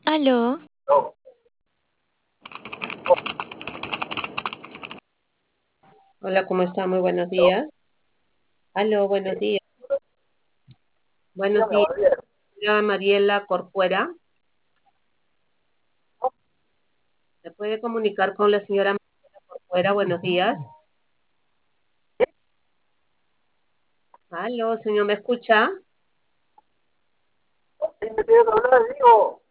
Aló, Hola, ¿cómo está? Muy buenos días. Aló, buenos días. Buenos días, señora Mariela Corcuera. ¿Se puede comunicar con la señora Mariela Corcuera? Buenos días. Aló, señor, ¿me escucha? Sí, me tienes que hablar, digo.